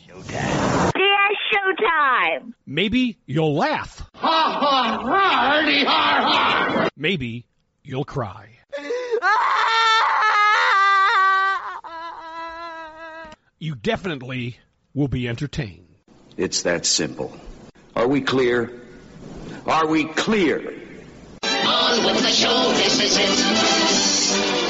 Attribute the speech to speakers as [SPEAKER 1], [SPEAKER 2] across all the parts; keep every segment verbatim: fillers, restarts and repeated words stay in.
[SPEAKER 1] Showtime. Yeah, showtime.
[SPEAKER 2] Maybe you'll laugh.
[SPEAKER 3] Ha ha ha! Hardy har har!
[SPEAKER 2] Maybe you'll cry. You definitely will be entertained.
[SPEAKER 4] It's that simple. Are we clear? Are we clear?
[SPEAKER 3] On with the show, this is it.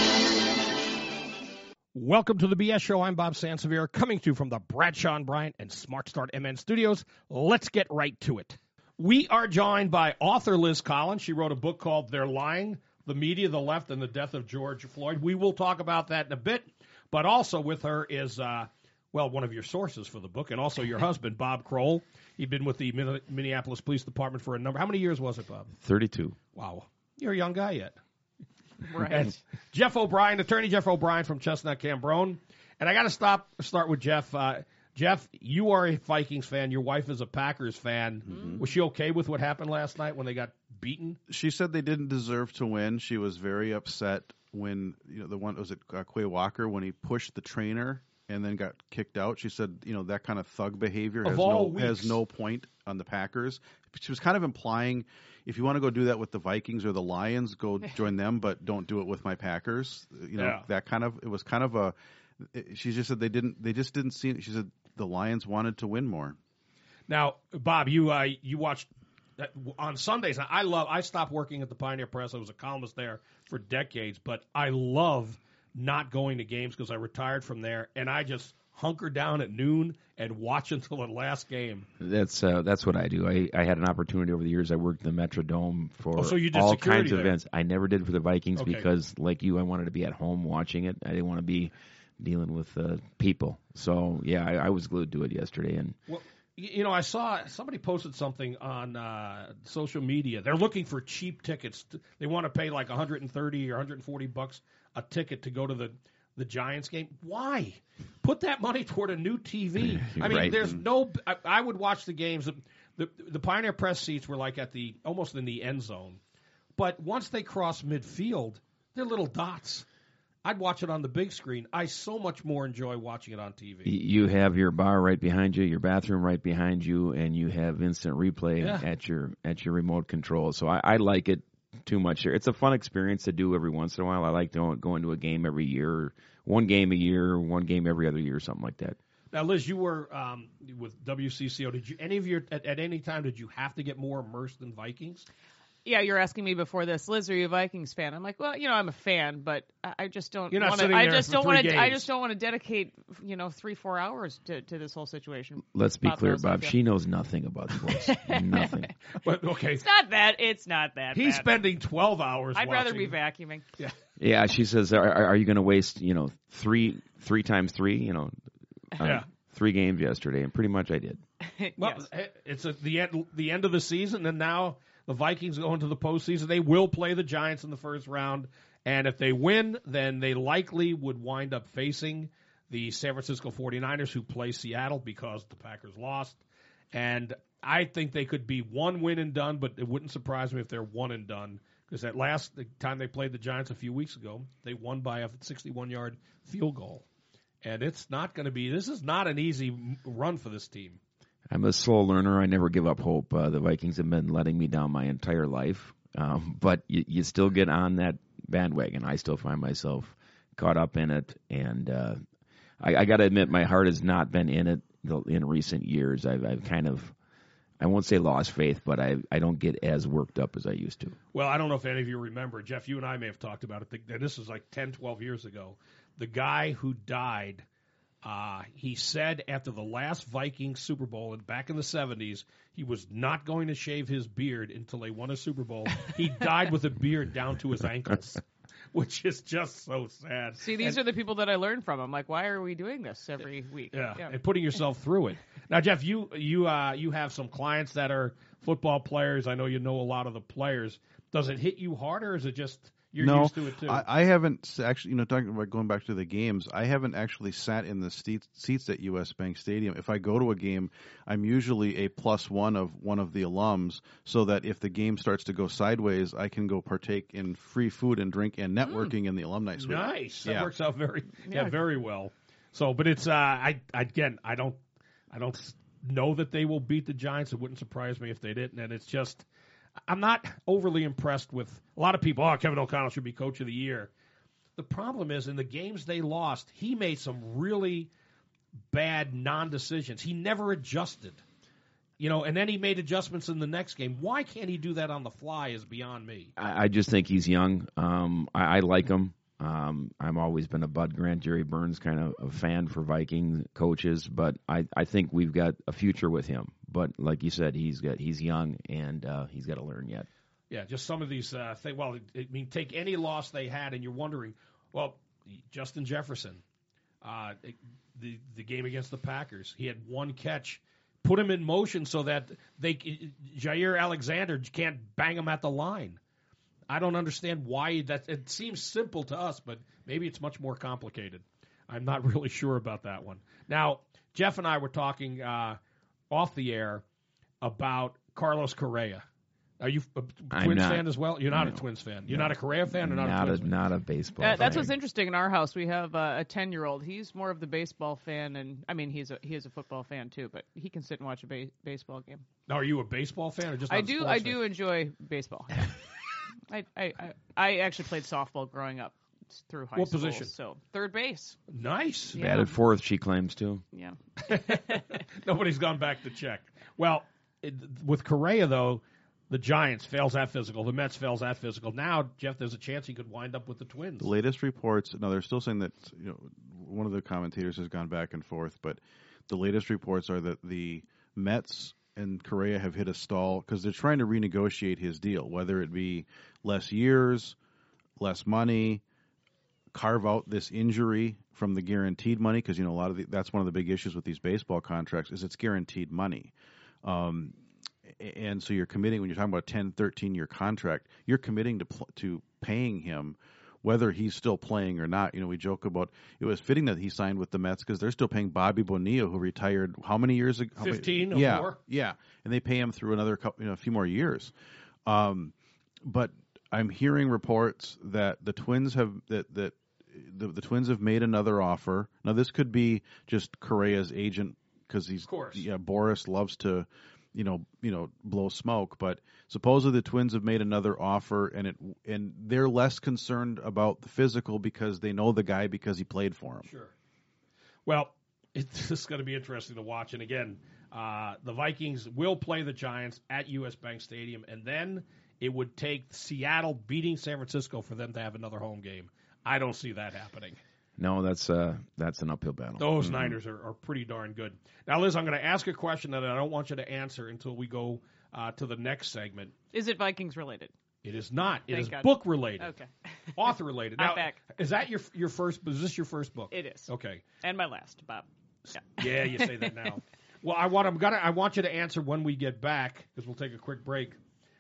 [SPEAKER 2] Welcome to the B S Show. I'm Bob Sansevier, coming to you from the Bradshaw and Bryant and Smart Start M N studios. Let's get right to it. We are joined by author Liz Collins. She wrote a book called They're Lying, The Media, the Left, and the Death of George Floyd. We will talk about that in a bit, but also with her is, uh, well, one of your sources for the book, and also your husband, Bob Kroll. He'd been with the Minneapolis Police Department for a number. How many years was it, Bob?
[SPEAKER 5] thirty-two.
[SPEAKER 2] Wow. You're a young guy yet.
[SPEAKER 6] Right.
[SPEAKER 2] And Jeff O'Brien, attorney Jeff O'Brien from Chestnut Cambrone. And I got to stop start with Jeff. Uh, Jeff, you are a Vikings fan. Your wife is a Packers fan. Mm-hmm. Was she okay with what happened last night when they got beaten?
[SPEAKER 7] She said they didn't deserve to win. She was very upset when, you know, the one, was it uh, Quay Walker, when he pushed the trainer and then got kicked out. She said, you know, that kind of thug behavior has no, has no point on the Packers. She was kind of implying, if you want to go do that with the Vikings or the Lions, go join them, but don't do it with my Packers. You know, yeah. that kind of, it was kind of a, she just said they didn't, they just didn't see, she said the Lions wanted to win more.
[SPEAKER 2] Now, Bob, you, uh, you watched that on Sundays. I love, I stopped working at the Pioneer Press. I was a columnist there for decades, but I love not going to games because I retired from there, and I just hunker down at noon and watch until the last game.
[SPEAKER 5] That's uh, that's what I do. I, I had an opportunity over the years. I worked in the Metrodome for
[SPEAKER 2] oh, so you did
[SPEAKER 5] all
[SPEAKER 2] security
[SPEAKER 5] kinds of
[SPEAKER 2] there.
[SPEAKER 5] events. I never did for the Vikings
[SPEAKER 2] okay.
[SPEAKER 5] because, like you, I wanted to be at home watching it. I didn't want to be dealing with uh, people. So, yeah, I, I was glued to it yesterday. And
[SPEAKER 2] well, you know, I saw somebody posted something on uh, social media. They're looking for cheap tickets. They want to pay like one hundred thirty or one hundred forty bucks a ticket to go to the, the Giants game. Why? Put that money toward a new T V. I mean,
[SPEAKER 5] right.
[SPEAKER 2] there's no – I would watch the games. The, the, the Pioneer Press seats were like at the – almost in the end zone. But once they cross midfield, they're little dots. I'd watch it on the big screen. I so much more enjoy watching it on T V.
[SPEAKER 5] You have your bar right behind you, your bathroom right behind you, and you have instant replay
[SPEAKER 2] yeah.
[SPEAKER 5] at your at your remote control. So I, I like it too much here. It's a fun experience to do every once in a while. I like to going to a game every year, one game a year, one game every other year, something like that.
[SPEAKER 2] Now, Liz, you were um, with W C C O. Did you any of your at, at any time did you have to get more immersed in Vikings?
[SPEAKER 6] Yeah, you're asking me before this, Liz, are you a Vikings fan? I'm like, well, you know, I'm a fan, but I, I just don't.
[SPEAKER 2] You're not
[SPEAKER 6] wanna,
[SPEAKER 2] sitting
[SPEAKER 6] I
[SPEAKER 2] there
[SPEAKER 6] just
[SPEAKER 2] for
[SPEAKER 6] don't
[SPEAKER 2] three
[SPEAKER 6] want to. I
[SPEAKER 2] games.
[SPEAKER 6] just don't want to dedicate, you know, three, four hours to, to this whole situation.
[SPEAKER 5] Let's be
[SPEAKER 6] Bob
[SPEAKER 5] clear,
[SPEAKER 6] knows how I
[SPEAKER 5] Bob.
[SPEAKER 6] feel.
[SPEAKER 5] She knows nothing about sports. Nothing.
[SPEAKER 2] But okay,
[SPEAKER 6] It's not that. It's not that.
[SPEAKER 2] he's
[SPEAKER 6] bad.
[SPEAKER 2] spending twelve hours.
[SPEAKER 6] I'd rather
[SPEAKER 2] watching.
[SPEAKER 6] be vacuuming.
[SPEAKER 2] Yeah.
[SPEAKER 5] Yeah, she says, are, are you going to waste, you know, three three times three, you know, uh,
[SPEAKER 2] Yeah.
[SPEAKER 5] three games yesterday, and pretty much I did.
[SPEAKER 2] Well,
[SPEAKER 6] Yes.
[SPEAKER 2] it's at the end the end of the season, and now the Vikings go into the postseason. They will play the Giants in the first round, and if they win, then they likely would wind up facing the San Francisco forty-niners, who play Seattle because the Packers lost. And I think they could be one win and done, but it wouldn't surprise me if they're one and done, because that last the time they played the Giants a few weeks ago, they won by a sixty-one-yard field goal. And it's not going to be – this is not an easy run for this team.
[SPEAKER 5] I'm a slow learner. I never give up hope. Uh, the Vikings have been letting me down my entire life, um, but you, you still get on that bandwagon. I still find myself caught up in it, and uh, I, I got to admit my heart has not been in it in recent years. I've, I've kind of, I won't say lost faith, but I I don't get as worked up as I used to.
[SPEAKER 2] Well, I don't know if any of you remember. Jeff, you and I may have talked about it. And this was like ten, twelve years ago. The guy who died, uh, he said after the last Vikings Super Bowl and back in the seventies, he was not going to shave his beard until they won a Super Bowl. He died with a beard down to his ankles, which is just so sad.
[SPEAKER 6] See, these
[SPEAKER 2] and,
[SPEAKER 6] are the people that I learned from. I'm like, why are we doing this every week?
[SPEAKER 2] Yeah,
[SPEAKER 6] yeah.
[SPEAKER 2] and putting yourself through it. Now, Jeff, you you uh, you have some clients that are football players. I know you know a lot of the players. Does it hit you harder, or is it just you're
[SPEAKER 7] no,
[SPEAKER 2] used to it too?
[SPEAKER 7] I, I haven't actually, you know, talking about going back to the games, I haven't actually sat in the seats, seats at U S Bank Stadium. If I go to a game, I'm usually a plus one of one of the alums, so that if the game starts to go sideways, I can go partake in free food and drink and networking mm. in the alumni suite.
[SPEAKER 2] Nice. That
[SPEAKER 7] yeah.
[SPEAKER 2] works out very, yeah,
[SPEAKER 6] Yeah.
[SPEAKER 2] very well. So, but it's, uh, I, again, I don't, I don't know that they will beat the Giants. It wouldn't surprise me if they didn't. And it's just, I'm not overly impressed with a lot of people. Oh, Kevin O'Connell should be coach of the year. The problem is in the games they lost, he made some really bad non-decisions. He never adjusted. You know, and then he made adjustments in the next game. Why can't he do that on the fly is beyond me.
[SPEAKER 5] I, I just think he's young. Um, I, I like him. Um, I've always been a Bud Grant, Jerry Burns kind of a fan for Viking coaches, but I, I think we've got a future with him. But like you said, he's got he's young and uh, he's got to learn yet.
[SPEAKER 2] Yeah, just some of these uh, things. Well, I mean, take any loss they had, and you're wondering, well, Justin Jefferson, uh, the the game against the Packers, he had one catch. Put him in motion so that they Jair Alexander can't bang him at the line. I don't understand why that. It seems simple to us, but maybe it's much more complicated. I'm not really sure about that one. Now, Jeff and I were talking uh, off the air about Carlos Correa. Are you a Twins fan as well? You're not
[SPEAKER 5] no,
[SPEAKER 2] a Twins fan. You're
[SPEAKER 5] no.
[SPEAKER 2] not a Correa fan or not,
[SPEAKER 5] not
[SPEAKER 2] a Twins
[SPEAKER 5] a,
[SPEAKER 2] fan?
[SPEAKER 5] Not a baseball
[SPEAKER 6] uh,
[SPEAKER 5] fan.
[SPEAKER 6] That's what's interesting in our house. We have uh, a ten-year-old. He's more of the baseball fan, and I mean, he's a he is a football fan too. But he can sit and watch a ba- baseball game.
[SPEAKER 2] Now, are you a baseball fan or just? Not
[SPEAKER 6] I
[SPEAKER 2] a
[SPEAKER 6] do.
[SPEAKER 2] sports
[SPEAKER 6] I
[SPEAKER 2] fan?
[SPEAKER 6] do enjoy baseball. I, I I I actually played softball growing up through high
[SPEAKER 2] What
[SPEAKER 6] school.
[SPEAKER 2] position?
[SPEAKER 6] So third base.
[SPEAKER 2] Nice.
[SPEAKER 6] Yeah.
[SPEAKER 5] Batted fourth, she claims too.
[SPEAKER 6] Yeah.
[SPEAKER 2] Nobody's gone back to check. Well, it, with Correa though. The Giants fails that physical. The Mets fails that physical. Now, Jeff, there's a chance he could wind up with the Twins.
[SPEAKER 7] The latest reports, no, they're still saying that, you know, one of the commentators has gone back and forth, but the latest reports are that the Mets and Correa have hit a stall because they're trying to renegotiate his deal, whether it be less years, less money, carve out this injury from the guaranteed money, because, you know, a lot of the, that's one of the big issues with these baseball contracts is it's guaranteed money. Um, And so you're committing, when you're talking about a ten, thirteen-year contract, you're committing to pl- to paying him whether he's still playing or not. You know, we joke about it was fitting that he signed with the Mets because they're still paying Bobby Bonilla, who retired how many years ago?
[SPEAKER 2] Fifteen or
[SPEAKER 7] yeah,
[SPEAKER 2] more.
[SPEAKER 7] Yeah, and they pay him through another couple, you know, a few more years. Um, but I'm hearing reports that the Twins have that that the, the Twins have made another offer. Now this could be just Correa's agent because he's
[SPEAKER 2] of course.
[SPEAKER 7] Yeah, Boris loves to. You know, you know, blow smoke. But supposedly the Twins have made another offer, and it and they're less concerned about the physical because they know the guy because he played for him.
[SPEAKER 2] Sure. Well, it's going to be interesting to watch. And again, uh, the Vikings will play the Giants at U S Bank Stadium, and then it would take Seattle beating San Francisco for them to have another home game. I don't see that happening.
[SPEAKER 5] No, that's uh, that's an uphill battle.
[SPEAKER 2] Those
[SPEAKER 5] mm-hmm.
[SPEAKER 2] Niners are, are pretty darn good. Now, Liz, I'm going to ask a question that I don't want you to answer until we go uh, to the next segment.
[SPEAKER 6] Is it Vikings related?
[SPEAKER 2] It is not. It
[SPEAKER 6] Thank
[SPEAKER 2] is
[SPEAKER 6] God.
[SPEAKER 2] book related.
[SPEAKER 6] Okay.
[SPEAKER 2] Author related.
[SPEAKER 6] I'm
[SPEAKER 2] Now,
[SPEAKER 6] back.
[SPEAKER 2] is that your your first? Is this your first book?
[SPEAKER 6] It is.
[SPEAKER 2] Okay.
[SPEAKER 6] And my last, Bob. Yeah.
[SPEAKER 2] Yeah, you say that now. Well, I want I'm gonna I want you to answer when we get back because we'll take a quick break.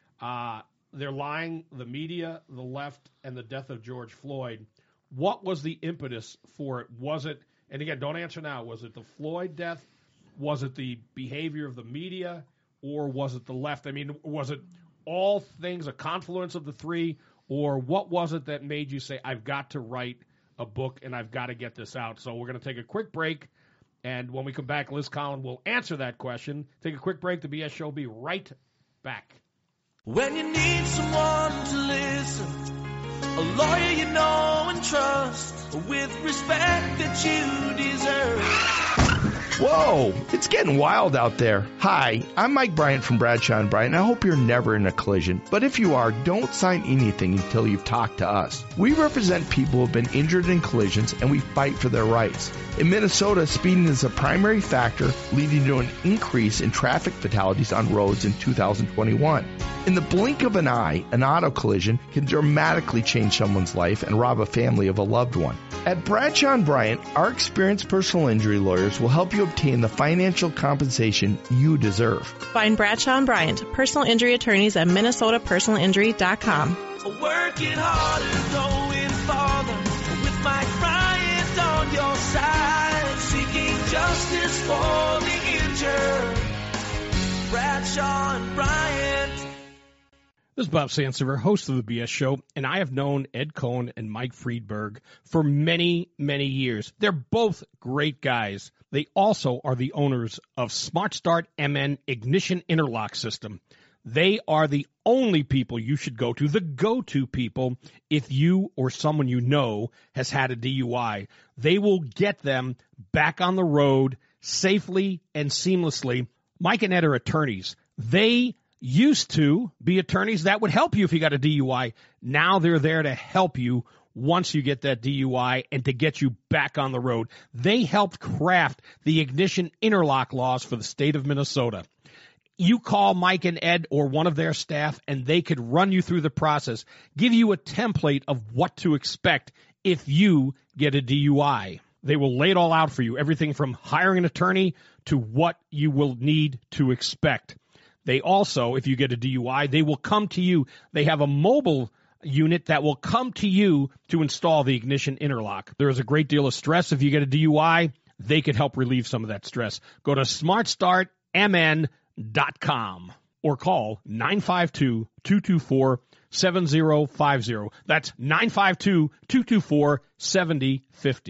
[SPEAKER 2] Uh, they're lying. The media, the left, and the death of George Floyd. What was the impetus for it? Was it, and again, don't answer now, was it the Floyd death? Was it the behavior of the media? Or was it the left? I mean, was it all things, a confluence of the three? Or what was it that made you say, I've got to write a book and I've got to get this out? So we're going to take a quick break. And when we come back, Liz Collin will answer that question. Take a quick break. The B S Show will be right back.
[SPEAKER 8] When you need someone to listen, a lawyer you know and trust, with respect that you deserve.
[SPEAKER 9] Whoa, it's getting wild out there. Hi, I'm Mike Bryant from Bradshaw and Bryant, and I hope you're never in a collision. But if you are, don't sign anything until you've talked to us. We represent people who have been injured in collisions, and we fight for their rights. In Minnesota, speeding is a primary factor leading to an increase in traffic fatalities on roads in two thousand twenty-one. In the blink of an eye, an auto collision can dramatically change someone's life and rob a family of a loved one. At Bradshaw and Bryant, our experienced personal injury lawyers will help you obtain the financial compensation you deserve.
[SPEAKER 10] Find Bradshaw and Bryant, personal injury attorneys at minnesota personal injury dot com.
[SPEAKER 8] Working harder, going farther, with Mike Bryant on your side, seeking justice for the injured. Bradshaw and Bryant.
[SPEAKER 2] This is Bob Sansevier, host of the B S Show, and I have known Ed Cohen and Mike Friedberg for many, many years. They're both great guys, They also are the owners of Smart Start M N Ignition Interlock System. They are the only people you should go to, the go-to people, if you or someone you know has had a D U I. They will get them back on the road safely and seamlessly. Mike and Ed are attorneys. They used to be attorneys that would help you if you got a D U I. Now they're there to help you once you get that D U I and to get you back on the road. They helped craft the ignition interlock laws for the state of Minnesota. You call Mike and Ed or one of their staff, and they could run you through the process, give you a template of what to expect if you get a D U I. They will lay it all out for you, everything from hiring an attorney to what you will need to expect. They also, if you get a D U I, they will come to you. They have a mobile unit that will come to you to install the ignition interlock. There is a great deal of stress if you get a D U I. They can help relieve some of that stress. Go to smart start m n dot com or call nine five two, two two four, seven zero five zero. That's nine five two, two two four, seven zero five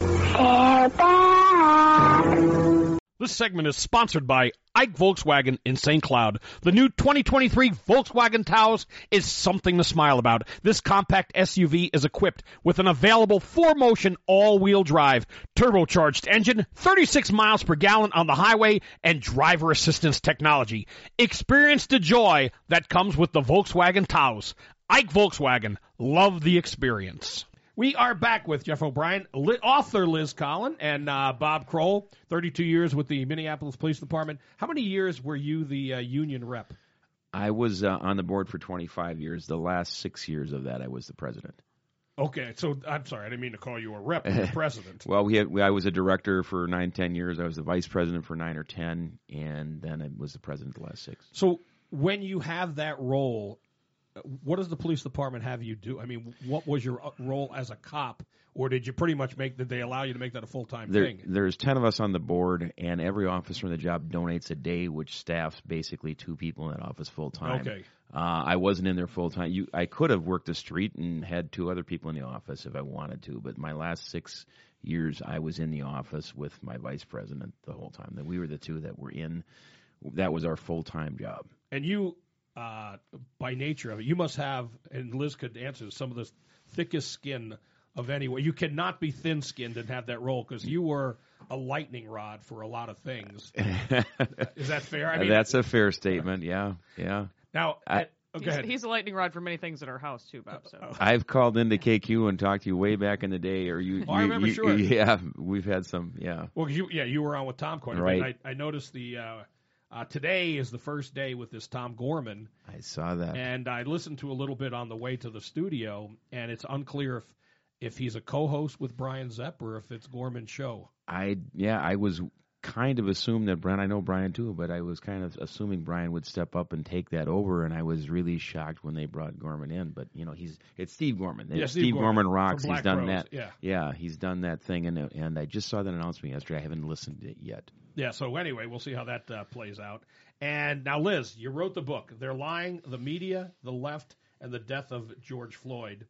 [SPEAKER 2] zero. This segment is sponsored by Ike Volkswagen in Saint Cloud. The new twenty twenty-three Volkswagen Taos is something to smile about. This compact S U V is equipped with an available four-motion all-wheel drive, turbocharged engine, thirty-six miles per gallon on the highway, and driver assistance technology. Experience the joy that comes with the Volkswagen Taos. Ike Volkswagen. Love the experience. We are back with Jeff O'Brien, author Liz Collin, and uh, Bob Kroll, thirty-two years with the Minneapolis Police Department. How many years were you the uh, union rep?
[SPEAKER 5] I was uh, on the board for twenty-five years. The last six years of that, I was the president.
[SPEAKER 2] Okay, so I'm sorry, I didn't mean to call you a rep, but a president.
[SPEAKER 5] Well, we had, we, I was a director for nine, ten years. I was the vice president for nine or ten, and then I was the president the last six.
[SPEAKER 2] So when you have that role, what does the police department have you do? I mean, what was your role as a cop, or did you pretty much make, did they allow you to make that a full-time
[SPEAKER 5] there,
[SPEAKER 2] thing?
[SPEAKER 5] There's ten of us on the board, and every officer in the job donates a day, which staffs basically two people in that office full-time.
[SPEAKER 2] Okay.
[SPEAKER 5] Uh, I wasn't in there full-time. You, I could have worked the street and had two other people in the office if I wanted to, but my last six years I was in the office with my vice president the whole time. That we were the two that were in. That was our full-time job.
[SPEAKER 2] And you... Uh, by nature of it, you must have, and Liz could answer, some of the thickest skin of anyone. You cannot be thin-skinned and have that role because you were a lightning rod for a lot of things. Is that fair? I mean,
[SPEAKER 5] that's a fair statement. Yeah, yeah.
[SPEAKER 2] Now, I, oh,
[SPEAKER 6] he's, he's a lightning rod for many things at our house too, Bob. So
[SPEAKER 5] I've called into K Q and talked to you way back in the day, or you.
[SPEAKER 2] Oh,
[SPEAKER 5] you
[SPEAKER 2] I remember,
[SPEAKER 5] you,
[SPEAKER 2] sure.
[SPEAKER 5] Yeah, we've had some. Yeah.
[SPEAKER 2] Well, you, yeah, you were on with Tom quite a
[SPEAKER 5] right.
[SPEAKER 2] bit. I, I noticed the. Uh, Uh, today is the first day with this Tom Gorman.
[SPEAKER 5] I saw that.
[SPEAKER 2] And I listened to a little bit on the way to the studio, and it's unclear if, if he's a co-host with Brian Zepp or if it's Gorman's show.
[SPEAKER 5] I yeah, I was kind of assumed that Brian, I know Brian too, but I was kind of assuming Brian would step up and take that over, and I was really shocked when they brought Gorman in. But, you know, he's it's Steve Gorman.
[SPEAKER 2] Yeah,
[SPEAKER 5] Steve,
[SPEAKER 2] Steve
[SPEAKER 5] Gorman,
[SPEAKER 2] Gorman
[SPEAKER 5] rocks.
[SPEAKER 2] He's
[SPEAKER 5] done
[SPEAKER 2] Rose.
[SPEAKER 5] that.
[SPEAKER 2] Yeah.
[SPEAKER 5] yeah, he's done that thing, and and I just saw that announcement yesterday. I haven't listened to it yet.
[SPEAKER 2] Yeah, so anyway, we'll see how that uh, plays out. And now, Liz, you wrote the book, They're Lying, the Media, the Left, and the Death of George Floyd.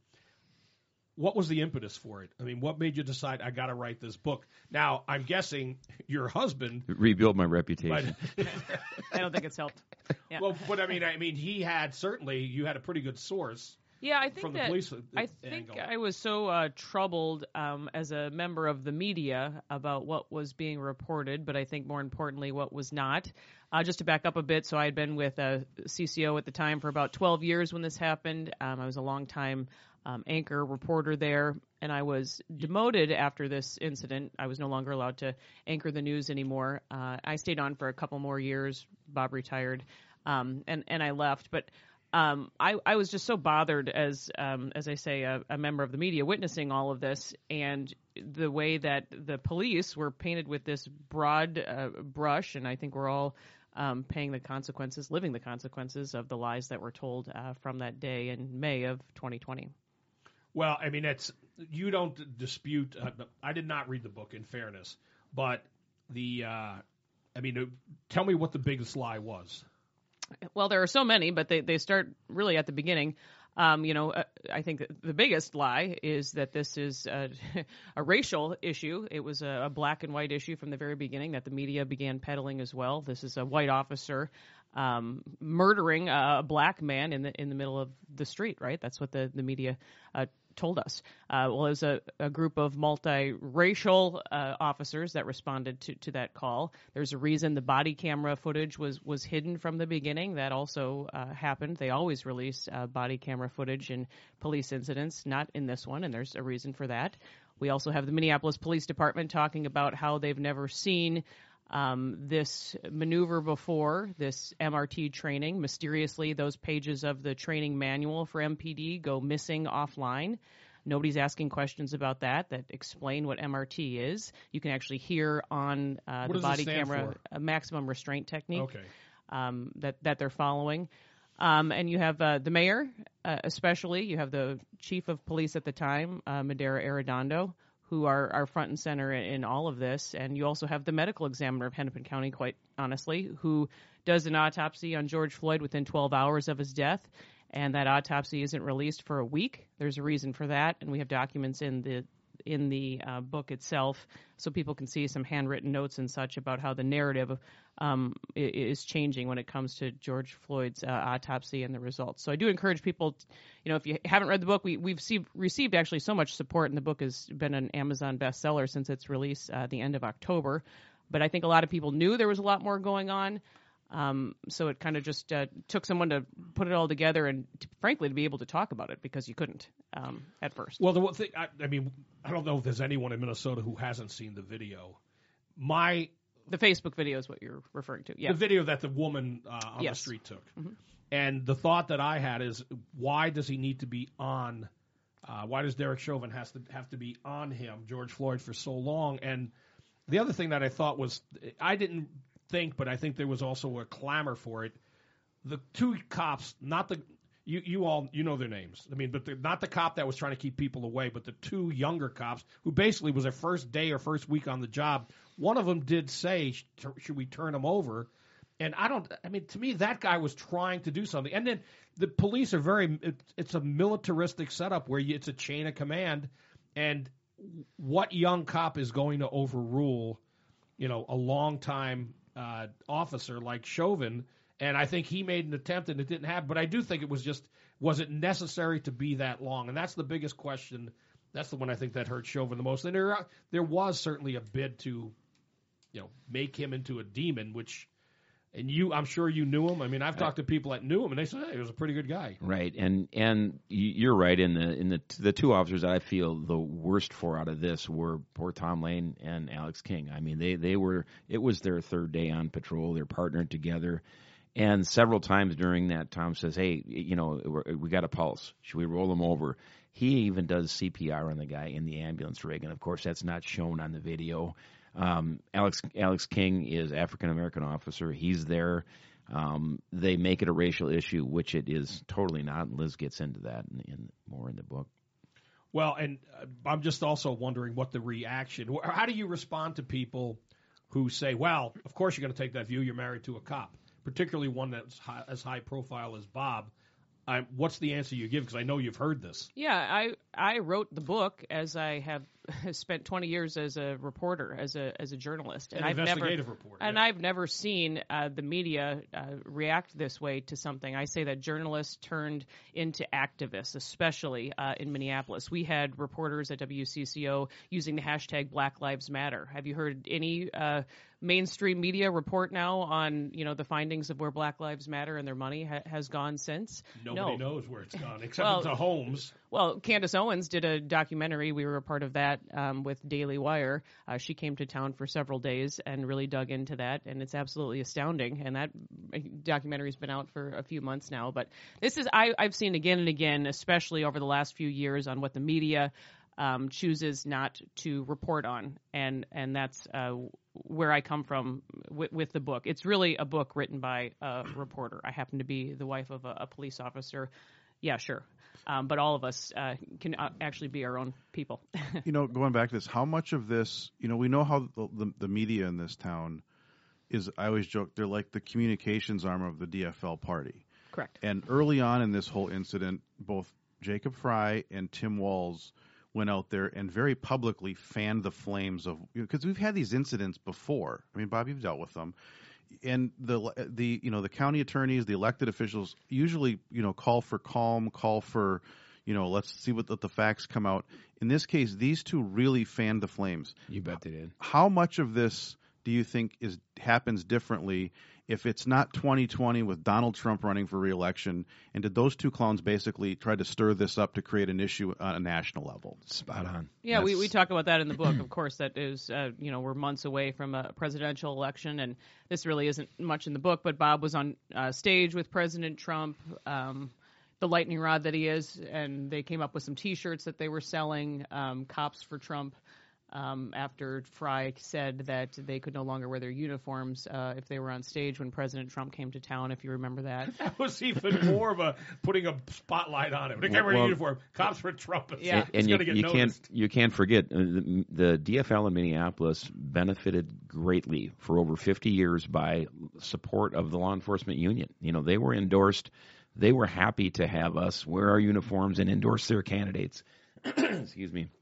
[SPEAKER 2] What was the impetus for it? I mean, what made you decide, I got to write this book? Now, I'm guessing your husband...
[SPEAKER 5] Rebuild my reputation.
[SPEAKER 6] But, I don't think it's helped. Yeah.
[SPEAKER 2] Well, but I mean, I mean, he had, certainly, you had a pretty good source.
[SPEAKER 6] Yeah, I think
[SPEAKER 2] from the
[SPEAKER 6] that
[SPEAKER 2] police
[SPEAKER 6] I think
[SPEAKER 2] angle.
[SPEAKER 6] I was so uh, troubled um, as a member of the media about what was being reported, but I think more importantly what was not. Uh, just to back up a bit, so I had been with a C C O at the time for about twelve years when this happened. Um, I was a longtime um, anchor reporter there, and I was demoted after this incident. I was no longer allowed to anchor the news anymore. Uh, I stayed on for a couple more years. Bob retired, um, and and I left, but. Um, I, I was just so bothered as, um, as I say, a, a member of the media witnessing all of this and the way that the police were painted with this broad uh, brush, and I think we're all um, paying the consequences, living the consequences of the lies that were told uh, from that day in May of twenty twenty.
[SPEAKER 2] Well, I mean, it's you don't dispute. Uh, I did not read the book, in fairness, but the, uh, I mean, tell me what the biggest lie was.
[SPEAKER 6] Well, there are so many, but they, they start really at the beginning. Um, you know, uh, I think that the biggest lie is that this is a, a racial issue. It was a, a black and white issue from the very beginning that the media began peddling as well. This is a white officer um, murdering a black man in the in the middle of the street, right? That's what the, the media uh, told us. Uh, well, it was a, a group of multiracial uh, officers that responded to, to that call. There's a reason the body camera footage was, was hidden from the beginning. That also uh, happened. They always release uh, body camera footage in police incidents, not in this one, and there's a reason for that. We also have the Minneapolis Police Department talking about how they've never seen Um, this maneuver before, this M R T training. Mysteriously, those pages of the training manual for M P D go missing offline. Nobody's asking questions about that, that explain what M R T is. You can actually hear on uh, the body camera a maximum restraint technique
[SPEAKER 2] okay.
[SPEAKER 6] um, that, that they're following. Um, and you have uh, the mayor, uh, especially. You have the chief of police at the time, uh, Madera Arredondo, who are, are front and center in, in all of this. And you also have the medical examiner of Hennepin County, quite honestly, who does an autopsy on George Floyd within twelve hours of his death. And that autopsy isn't released for a week. There's a reason for that. And we have documents in the in the uh, book itself so people can see some handwritten notes and such about how the narrative um, is changing when it comes to George Floyd's uh, autopsy and the results. So I do encourage people, to, you know, if you haven't read the book, we, we've see, received actually so much support, and the book has been an Amazon bestseller since its release uh, at the end of October. But I think a lot of people knew there was a lot more going on. Um, so it kind of just uh, took someone to put it all together and, to, frankly, to be able to talk about it because you couldn't um, at first.
[SPEAKER 2] Well, the one thing, I, I mean, I don't know if there's anyone in Minnesota who hasn't seen the video. My
[SPEAKER 6] the Facebook video is what you're referring to. Yeah,
[SPEAKER 2] the video that the woman uh, on
[SPEAKER 6] yes.
[SPEAKER 2] the street took.
[SPEAKER 6] Mm-hmm.
[SPEAKER 2] And the thought that I had is, why does he need to be on? Uh, why does Derek Chauvin has to have to be on him, George Floyd, for so long? And the other thing that I thought was, I didn't. think, but I think there was also a clamor for it. The two cops, not the you you all you know their names. I mean, but the, not the cop that was trying to keep people away, but the two younger cops who basically was their first day or first week on the job. One of them did say, "Should we turn him over?" And I don't. I mean, to me, that guy was trying to do something. And then the police are very. It, it's a militaristic setup where you, it's a chain of command. And what young cop is going to overrule, you know, a long time Uh, officer like Chauvin? And I think he made an attempt and it didn't happen. But I do think it was just, was it necessary to be that long? And that's the biggest question. That's the one I think that hurt Chauvin the most. And there, there was certainly a bid to, you know, make him into a demon, which, and you, I'm sure you knew him. I mean, I've talked to people that knew him, and they said, hey, he was a pretty good guy.
[SPEAKER 5] Right, and and you're right. In the in the the two officers that I feel the worst for out of this were poor Tom Lane and Alex King. I mean, they they were. It was their third day on patrol. They're partnered together, and several times during that, Tom says, "Hey, you know, we got a pulse. Should we roll him over?" He even does C P R on the guy in the ambulance rig, and of course, that's not shown on the video. Um, Alex Alex King is African American officer. He's there. Um, they make it a racial issue, which it is totally not. And Liz gets into that in, in more in the book.
[SPEAKER 2] Well, and uh, I'm just also wondering what the reaction. How do you respond to people who say, "Well, of course you're going to take that view. You're married to a cop, particularly one that's high, as high profile as Bob." I, what's the answer you give? Because I know you've heard this.
[SPEAKER 6] Yeah, I I wrote the book as I have spent twenty years as a reporter, as a as a journalist,
[SPEAKER 2] and
[SPEAKER 6] I've
[SPEAKER 2] investigative
[SPEAKER 6] never,
[SPEAKER 2] reporter,
[SPEAKER 6] and
[SPEAKER 2] yeah.
[SPEAKER 6] I've never seen uh, the media uh, react this way to something. I say that journalists turned into activists, especially uh, in Minneapolis. We had reporters at W C C O using the hashtag Black Lives Matter. Have you heard any uh, mainstream media report now on, you know, the findings of where Black Lives Matter and their money ha- has gone since?
[SPEAKER 2] Nobody
[SPEAKER 6] no.
[SPEAKER 2] knows where it's gone, except
[SPEAKER 6] well,
[SPEAKER 2] into homes.
[SPEAKER 6] Well, Candace Owens did a documentary. We were a part of that um, with Daily Wire. Uh, she came to town for several days and really dug into that, and it's absolutely astounding. And that documentary's been out for a few months now. But this is I, I've seen again and again, especially over the last few years, on what the media um, chooses not to report on, and and that's uh, where I come from with, with the book. It's really a book written by a reporter. I happen to be the wife of a, a police officer. Yeah, sure. Um, but all of us uh, can uh, actually be our own people.
[SPEAKER 7] You know, going back to this, how much of this, you know, we know how the, the, the media in this town is, I always joke, they're like the communications arm of the D F L party.
[SPEAKER 6] Correct.
[SPEAKER 7] And early on in this whole incident, both Jacob Frey and Tim Walz went out there and very publicly fanned the flames of, because we've had these incidents before. I mean, Bob, you've dealt with them. And the the you know the county attorneys, the elected officials usually you know call for calm, call for you know let's see what the, the facts come out. In this case, these two really fanned the flames.
[SPEAKER 5] You bet they did.
[SPEAKER 7] How much of this do you think is happens differently if it's not twenty twenty with Donald Trump running for re-election? And did those two clowns basically try to stir this up to create an issue on a national level?
[SPEAKER 5] Spot on.
[SPEAKER 6] Yeah, we, we talk about that in the book. Of course, that is, uh, you know, we're months away from a presidential election, and this really isn't much in the book, but Bob was on uh, stage with President Trump, um, the lightning rod that he is, and they came up with some T-shirts that they were selling, um, Cops for Trump. Um, after Frey said that they could no longer wear their uniforms uh, if they were on stage when President Trump came to town, if you remember that.
[SPEAKER 2] That was even more of a putting a spotlight on it. They can't wear
[SPEAKER 5] well,
[SPEAKER 2] a uniform. Cops for Trump.
[SPEAKER 6] Yeah.
[SPEAKER 5] And, and you,
[SPEAKER 2] get
[SPEAKER 5] you can't
[SPEAKER 2] noticed.
[SPEAKER 5] you can't forget uh, the, the D F L in Minneapolis benefited greatly for over fifty years by support of the law enforcement union. You know, they were endorsed. They were happy to have us wear our uniforms and endorse their candidates. Excuse me.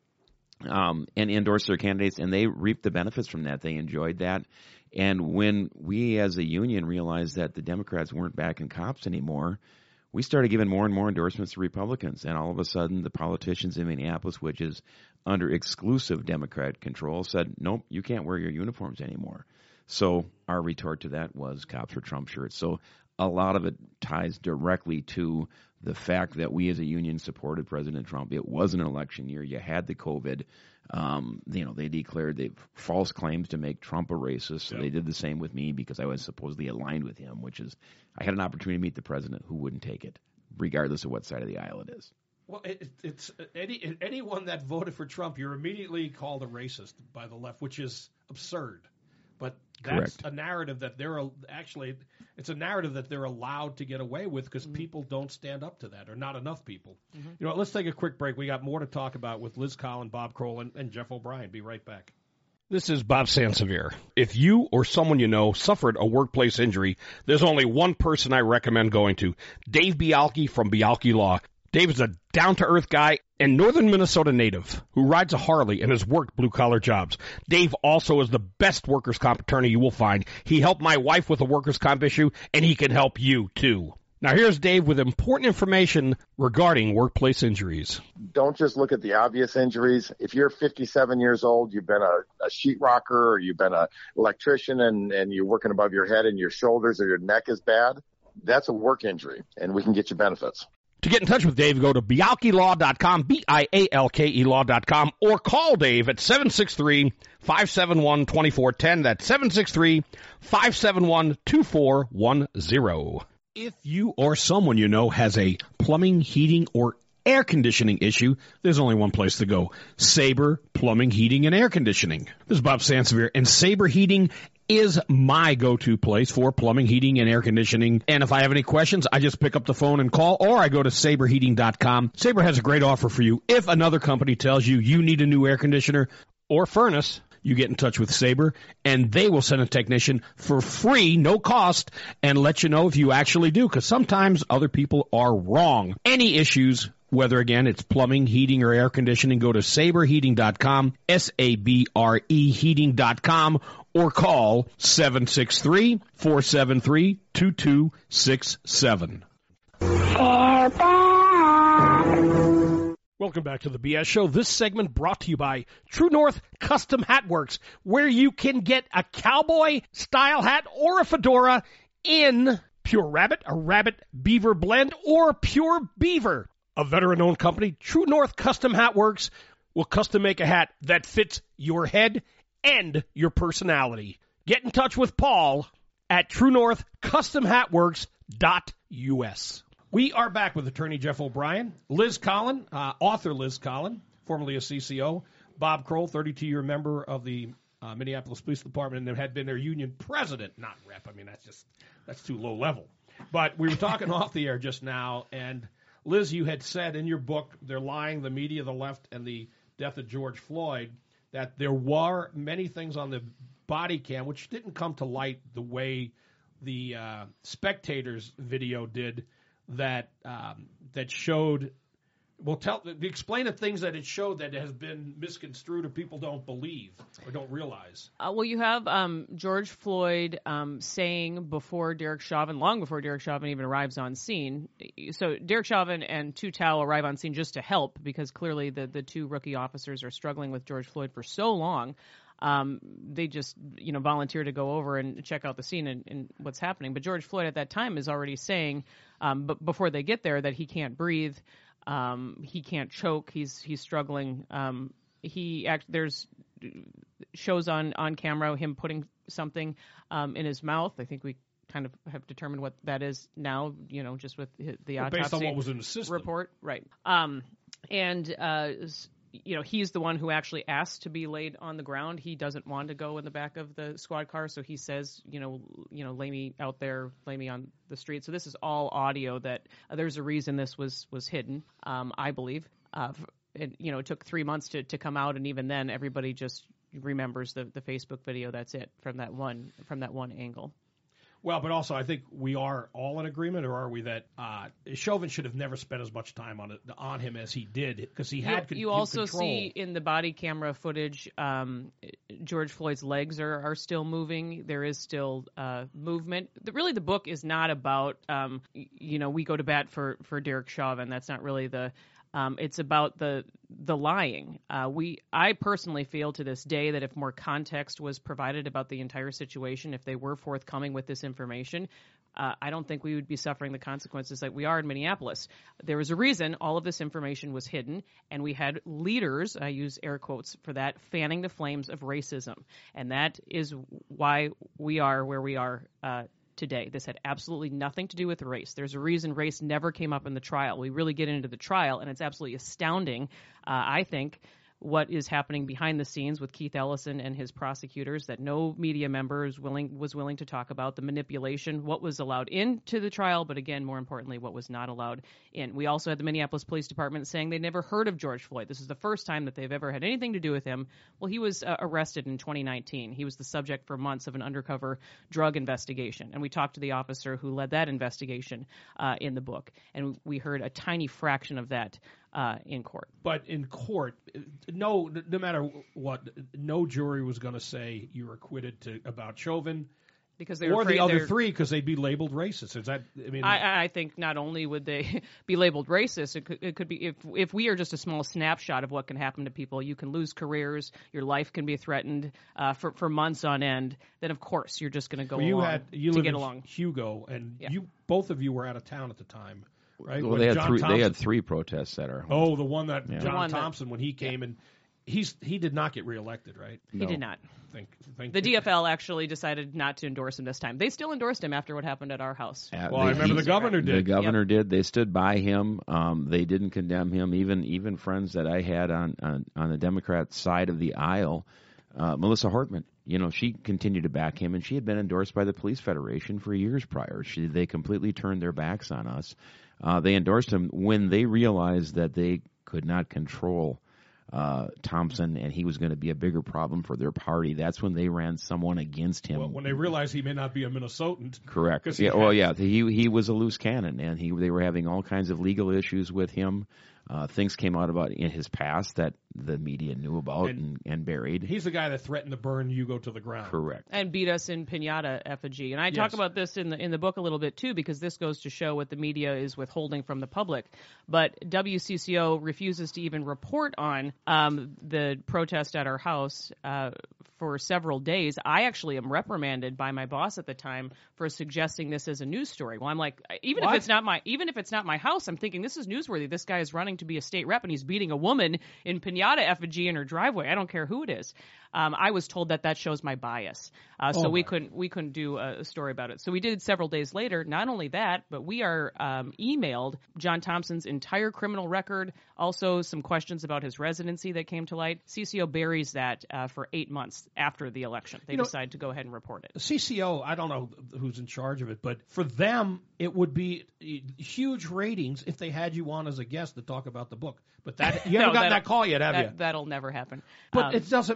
[SPEAKER 5] Um, and endorse their candidates, and they reaped the benefits from that. They enjoyed that. And when we as a union realized that the Democrats weren't backing cops anymore, we started giving more and more endorsements to Republicans. And all of a sudden, the politicians in Minneapolis, which is under exclusive Democrat control, said, nope, you can't wear your uniforms anymore. So our retort to that was Cops for Trump shirts. So a lot of it ties directly to the fact that we as a union supported President Trump. It wasn't an election year. You had the COVID. Um, you know, they declared they false claims to make Trump a racist. So
[SPEAKER 2] yep.
[SPEAKER 5] They did the same with me because I was supposedly aligned with him, which is I had an opportunity to meet the president who wouldn't take it, regardless of what side of the aisle it is.
[SPEAKER 2] Well, it, it's any anyone that voted for Trump, you're immediately called a racist by the left, which is absurd. But that's
[SPEAKER 5] Correct.
[SPEAKER 2] a narrative that they're actually it's a narrative that they're allowed to get away with because mm-hmm. people don't stand up to that, or not enough people. Mm-hmm. You know, let's take a quick break. We got more to talk about with Liz Collin, Bob Kroll, and, and Jeff O'Brien. Be right back.
[SPEAKER 11] This is Bob Sansevier. If you or someone you know suffered a workplace injury, there's only one person I recommend going to, Dave Bialke from Bialke Law. Dave is a down-to-earth guy and northern Minnesota native who rides a Harley and has worked blue-collar jobs. Dave also is the best workers' comp attorney you will find. He helped my wife with a workers' comp issue, and he can help you, too. Now, here's Dave with important information regarding workplace injuries.
[SPEAKER 12] Don't just look at the obvious injuries. If you're fifty-seven years old, you've been a, a sheetrocker, or you've been an electrician, and, and you're working above your head and your shoulders or your neck is bad, that's a work injury, and we can get you benefits.
[SPEAKER 11] To get in touch with Dave, go to bialke law dot com, B I A L K E law dot com, or call Dave at seven six three, five seven one, two four one zero. That's seven six three, five seven one, two four one zero. If you or someone you know has a plumbing, heating, or air conditioning issue, there's only one place to go. Sabre Plumbing, Heating, and Air Conditioning. This is Bob Sansevier, and Sabre Heating is my go-to place for plumbing, heating, and air conditioning. And if I have any questions, I just pick up the phone and call, or I go to sabre heating dot com. Sabre has a great offer for you. If another company tells you you need a new air conditioner or furnace, you get in touch with Sabre, and they will send a technician for free, no cost, and let you know if you actually do, because sometimes other people are wrong. Any issues, whether, again, it's plumbing, heating, or air conditioning, go to sabre heating dot com, S A B R E heating dot com, or call seven six three, four seven three, two two six seven. Welcome back to the B S Show. This segment brought to you by True North Custom Hat Works, where you can get a cowboy-style hat or a fedora in pure rabbit, a rabbit beaver blend, or pure beaver. A veteran-owned company, True North Custom Hat Works, will custom make a hat that fits your head and your personality. Get in touch with Paul at true north custom hat works dot U S.
[SPEAKER 2] We are back with attorney Jeff O'Brien, Liz Collin, uh, author Liz Collin, formerly a C C O, Bob Kroll, thirty-two-year member of the uh, Minneapolis Police Department, and had been their union president, not rep. I mean, that's just that's too low level. But we were talking off the air just now, and Liz, you had said in your book, they're lying, the media, the left, and the death of George Floyd, that there were many things on the body cam which didn't come to light the way the uh, Spectators video did, that um, that showed. Well, tell explain the things that it showed that has been misconstrued or people don't believe or don't realize.
[SPEAKER 6] Uh, well, you have um, George Floyd um, saying before Derek Chauvin, long before Derek Chauvin even arrives on scene. So Derek Chauvin and Tou Thao arrive on scene just to help because clearly the, the two rookie officers are struggling with George Floyd for so long. Um, they just, you know, volunteer to go over and check out the scene and, and what's happening. But George Floyd at that time is already saying, um, but before they get there, that he can't breathe. Um, he can't choke. He's he's struggling. Um, he act, there's shows on, on camera him putting something um, in his mouth. I think we kind of have determined what that is now. You know, just with the
[SPEAKER 2] well,
[SPEAKER 6] autopsy
[SPEAKER 2] based on what was in the system.
[SPEAKER 6] report, right? Um, and uh, you know, he's the one who actually asked to be laid on the ground. He doesn't want to go in the back of the squad car, so he says, you know, you know, lay me out there, lay me on the street. So this is all audio that uh, there's a reason this was was hidden, um, I believe. Uh, it, you know, it took three months to, to come out, and even then, everybody just remembers the, the Facebook video. That's it from that one from that one angle.
[SPEAKER 2] Well, but also I think we are all in agreement, or are we that uh, Chauvin should have never spent as much time on it on him as he did because he had.
[SPEAKER 6] You,
[SPEAKER 2] con-
[SPEAKER 6] you also
[SPEAKER 2] control.
[SPEAKER 6] see in the body camera footage, um, George Floyd's legs are, are still moving. There is still uh, movement. The, really, the book is not about um, you know we go to bat for for Derek Chauvin. That's not really the. Um, it's about the the lying. Uh, we, I personally feel to this day that if more context was provided about the entire situation, if they were forthcoming with this information, uh, I don't think we would be suffering the consequences like we are in Minneapolis. There was a reason all of this information was hidden, and we had leaders, I use air quotes for that, fanning the flames of racism. And that is why we are where we are uh today. This had absolutely nothing to do with race. There's a reason race never came up in the trial. We really get into the trial, and it's absolutely astounding, uh, I think, what is happening behind the scenes with Keith Ellison and his prosecutors that no media member is willing, was willing to talk about, the manipulation, what was allowed into the trial, but again, more importantly, what was not allowed in. We also had the Minneapolis Police Department saying they never heard of George Floyd. This is the first time that they've ever had anything to do with him. Well, he was uh, arrested in twenty nineteen. He was the subject for months of an undercover drug investigation, and we talked to the officer who led that investigation uh, in the book, and we heard a tiny fraction of that Uh, in court.
[SPEAKER 2] But in court, no, no matter what, no jury was going to say you're acquitted to, about Chauvin.
[SPEAKER 6] Because they were
[SPEAKER 2] or
[SPEAKER 6] afraid
[SPEAKER 2] the other
[SPEAKER 6] they're...
[SPEAKER 2] three, because they'd be labeled racist. Is that? I mean,
[SPEAKER 6] I, I think not only would they be labeled racist, it could, it could be if if we are just a small snapshot of what can happen to people. You can lose careers, your life can be threatened uh, for for months on end. Then of course you're just going to go
[SPEAKER 2] well, you
[SPEAKER 6] along
[SPEAKER 2] had, you
[SPEAKER 6] to get
[SPEAKER 2] in
[SPEAKER 6] along.
[SPEAKER 2] Hugo, and
[SPEAKER 6] yeah.
[SPEAKER 2] you both of you were out of town at the time. Right?
[SPEAKER 5] Well,
[SPEAKER 2] when
[SPEAKER 5] they had
[SPEAKER 2] John
[SPEAKER 5] three.
[SPEAKER 2] Thompson,
[SPEAKER 5] They had three protests at our home.
[SPEAKER 2] Oh, the one that
[SPEAKER 5] yeah.
[SPEAKER 2] John
[SPEAKER 6] one
[SPEAKER 2] Thompson
[SPEAKER 6] that,
[SPEAKER 2] when he came
[SPEAKER 6] yeah.
[SPEAKER 2] and he's he did not get reelected, right?
[SPEAKER 6] He
[SPEAKER 5] no.
[SPEAKER 6] did not.
[SPEAKER 2] Think, think
[SPEAKER 6] the D F L actually decided not to endorse him this time. They still endorsed him after what happened at our house.
[SPEAKER 5] Uh,
[SPEAKER 2] well,
[SPEAKER 5] they,
[SPEAKER 2] I remember
[SPEAKER 5] he,
[SPEAKER 2] the governor did.
[SPEAKER 5] The governor
[SPEAKER 6] yep.
[SPEAKER 5] did. They stood by him. Um, they didn't condemn him. Even even friends that I had on on, on the Democrat side of the aisle, uh, Melissa Hortman. You know, she continued to back him, and she had been endorsed by the Police Federation for years prior. She, they completely turned their backs on us. Uh, they endorsed him when they realized that they could not control uh, Thompson, and he was going to be a bigger problem for their party. That's when they ran someone against him.
[SPEAKER 2] Well, when they realized he may not be a Minnesotan.
[SPEAKER 5] Correct. Yeah. Well, yeah. He he was a loose cannon, and he they were having all kinds of legal issues with him. Uh, things came out about in his past that the media knew about and, and, and buried.
[SPEAKER 2] He's the guy that threatened to burn Hugo to the ground.
[SPEAKER 5] Correct.
[SPEAKER 6] And beat us in Pinata effigy. And I
[SPEAKER 2] yes.
[SPEAKER 6] talk about this in the in the book a little bit too, because this goes to show what the media is withholding from the public. But W C C O refuses to even report on um, the protest at our house uh, for several days. I actually am reprimanded by my boss at the time for suggesting this as a news story. Well, I'm like, even
[SPEAKER 2] what?
[SPEAKER 6] if it's not my even if it's not my house, I'm thinking this is newsworthy. This guy is running to be a state rep and he's beating a woman in Pinata effigy in her driveway. I don't care who it is. Um, I was told that that shows my bias, uh, so
[SPEAKER 2] oh
[SPEAKER 6] we
[SPEAKER 2] my.
[SPEAKER 6] couldn't we couldn't do a story about it. So we did several days later. Not only that, but we are um, emailed John Thompson's entire criminal record, also some questions about his residency that came to light. C C O buries that uh, for eight months after the election. They
[SPEAKER 2] you know,
[SPEAKER 6] decide to go ahead and report it.
[SPEAKER 2] C C O, I don't know who's in charge of it, but for them, it would be huge ratings if they had you on as a guest to talk about the book. But that you haven't
[SPEAKER 6] no,
[SPEAKER 2] gotten that call yet, have
[SPEAKER 6] that,
[SPEAKER 2] you?
[SPEAKER 6] That'll never happen.
[SPEAKER 2] But
[SPEAKER 6] um,
[SPEAKER 2] it doesn't make sense.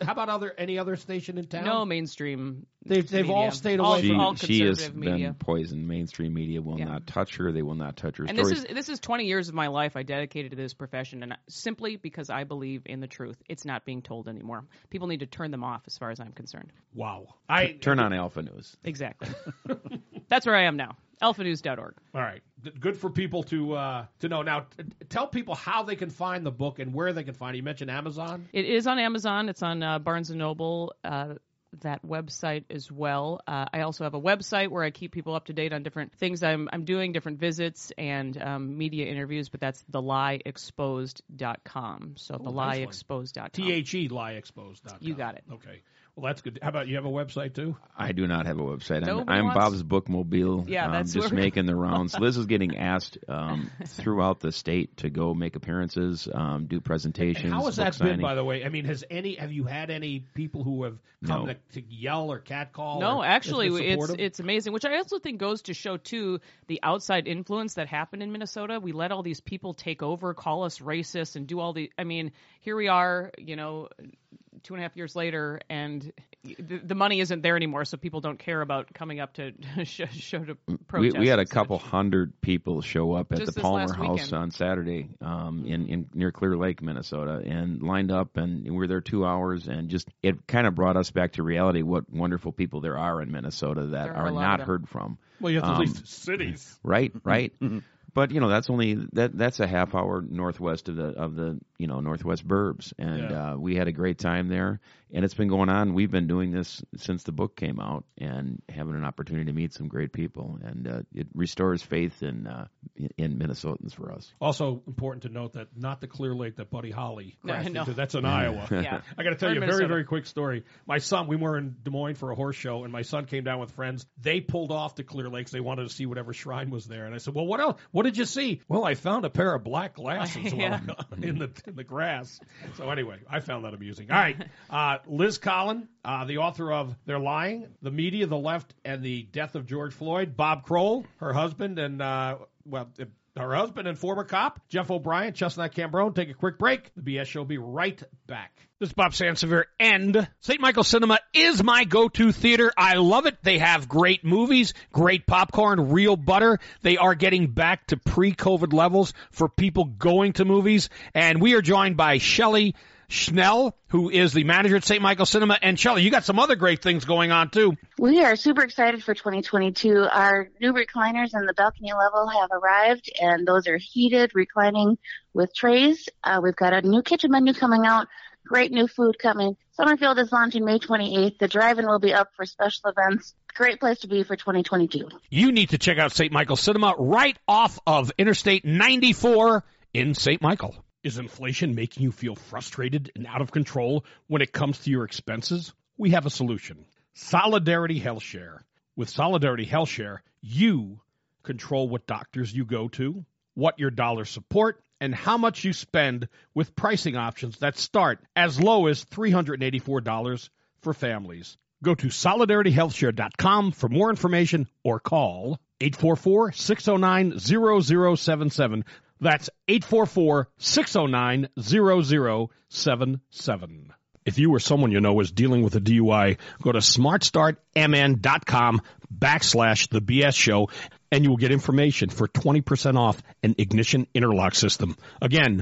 [SPEAKER 2] how about other any other station in town?
[SPEAKER 6] No mainstream.
[SPEAKER 2] They've they've
[SPEAKER 6] media.
[SPEAKER 2] all stayed away.
[SPEAKER 6] All,
[SPEAKER 5] She,
[SPEAKER 6] from all
[SPEAKER 5] she has
[SPEAKER 6] conservative media.
[SPEAKER 5] been poisoned. Mainstream media will
[SPEAKER 6] Yeah.
[SPEAKER 5] not touch her. They will not touch her
[SPEAKER 6] And
[SPEAKER 5] stories.
[SPEAKER 6] this is this is twenty years of my life I dedicated to this profession, and simply because I believe in the truth. It's not being told anymore. People need to turn them off, as far as I'm concerned.
[SPEAKER 2] Wow. I
[SPEAKER 5] Turn on Alpha News.
[SPEAKER 6] Exactly. That's where I am now. alpha news dot org.
[SPEAKER 2] All right. Good for people to uh, to know. Now, t- tell people how they can find the book and where they can find it. You mentioned Amazon.
[SPEAKER 6] It is on Amazon. It's on uh, Barnes and Noble. Uh, that website as well. Uh, I also have a website where I keep people up to date on different things I'm I'm doing, different visits and um, media interviews, but that's the lie exposed dot com. So
[SPEAKER 2] Oh,
[SPEAKER 6] the
[SPEAKER 2] nice
[SPEAKER 6] lie
[SPEAKER 2] one.
[SPEAKER 6] exposed dot com.
[SPEAKER 2] T H E lie exposed dot com.
[SPEAKER 6] You got it.
[SPEAKER 2] Okay. Well, that's good. How about you have a website too?
[SPEAKER 5] I do not have a website. I'm,
[SPEAKER 6] Nobody
[SPEAKER 5] I'm
[SPEAKER 6] wants-
[SPEAKER 5] Bob's Bookmobile.
[SPEAKER 6] Yeah,
[SPEAKER 5] um,
[SPEAKER 6] that's
[SPEAKER 5] just
[SPEAKER 6] where-
[SPEAKER 5] making the rounds. Liz is getting asked um, throughout the state to go make appearances, um, do presentations.
[SPEAKER 2] And how has
[SPEAKER 5] book
[SPEAKER 2] that been,
[SPEAKER 5] signing.
[SPEAKER 2] by the way? I mean, has any have you had any people who have come
[SPEAKER 5] No.
[SPEAKER 2] to, to yell or catcall?
[SPEAKER 6] No,
[SPEAKER 2] or
[SPEAKER 6] actually,
[SPEAKER 2] just been
[SPEAKER 6] it's
[SPEAKER 2] supportive?
[SPEAKER 6] it's amazing. Which I also think goes to show too the outside influence that happened in Minnesota. We let all these people take over, call us racist, and do all the. I mean, here we are, you know, two and a half years later, and the, the money isn't there anymore, so people don't care about coming up to show, show to
[SPEAKER 5] We,
[SPEAKER 6] protest.
[SPEAKER 5] we had a
[SPEAKER 6] and such.
[SPEAKER 5] couple hundred people show up at
[SPEAKER 6] Just
[SPEAKER 5] the
[SPEAKER 6] this
[SPEAKER 5] Palmer
[SPEAKER 6] last
[SPEAKER 5] House
[SPEAKER 6] weekend.
[SPEAKER 5] on Saturday um, in, in near Clear Lake, Minnesota, and lined up, and we were there two hours, and just it kind of brought us back to reality. What wonderful people there are in Minnesota that
[SPEAKER 6] There are
[SPEAKER 5] are
[SPEAKER 6] a lot
[SPEAKER 5] not
[SPEAKER 6] of them.
[SPEAKER 5] heard from.
[SPEAKER 2] Well, you have to
[SPEAKER 5] Um,
[SPEAKER 2] leave cities.
[SPEAKER 5] Right, right. But you know that's only that that's a half hour northwest of the of the you know northwest burbs, and
[SPEAKER 2] Yeah.
[SPEAKER 5] uh, we had a great time there. And it's been going on. We've been doing this since the book came out, and having an opportunity to meet some great people, and uh, it restores faith in uh, in Minnesotans for us.
[SPEAKER 2] Also important to note that not the Clear Lake that Buddy Holly
[SPEAKER 6] No,
[SPEAKER 2] crashed
[SPEAKER 6] no.
[SPEAKER 2] into. That's in Iowa.
[SPEAKER 6] Yeah.
[SPEAKER 2] I got to tell
[SPEAKER 6] Or
[SPEAKER 2] you a very,
[SPEAKER 6] Minnesota.
[SPEAKER 2] very quick story. My son, we were in Des Moines for a horse show, and my son came down with friends. They pulled off to Clear Lakes. They wanted to see whatever shrine was there. And I said, well, what else? What did you see? Well, I found a pair of black glasses
[SPEAKER 6] Yeah.
[SPEAKER 2] in the in the grass. So anyway, I found that amusing. All right. Uh, Liz Collin, uh, the author of They're Lying, The Media, the Left, and the Death of George Floyd. Bob Kroll, her husband, and, uh, well, uh, her husband and former cop, Jeff O'Brien, Chestnut Cambrone. Take a quick break. The B S Show will be right back.
[SPEAKER 11] This is Bob Sansevier, and Saint Michael Cinema is my go-to theater. I love it. They have great movies, great popcorn, real butter. They are getting back to pre-COVID levels for people going to movies, and we are joined by Shelley Schnell, who is the manager at Saint Michael Cinema. And Shelley, you got some other great things going on, too.
[SPEAKER 13] We are super excited for twenty twenty-two. Our new recliners in the balcony level have arrived, and those are heated, reclining with trays. Uh, we've got a new kitchen menu coming out, great new food coming. Summerfield is launching May twenty-eighth. The drive-in will be up for special events. Great place to be for twenty twenty-two.
[SPEAKER 11] You need to check out Saint Michael Cinema right off of Interstate ninety-four in Saint Michael. Is inflation making you feel frustrated and out of control when it comes to your expenses? We have a solution. Solidarity Health Share. With Solidarity Health Share, you control what doctors you go to, what your dollars support, and how much you spend with pricing options that start as low as three hundred eighty-four dollars for families. Go to solidarity health share dot com for more information or call eight four four, six zero nine, zero zero seven seven. That's eight four four, six zero nine, zero zero seven seven. If you or someone you know is dealing with a D U I, go to smartstartmn.com backslash the BS show, and you will get information for twenty percent off an ignition interlock system. Again,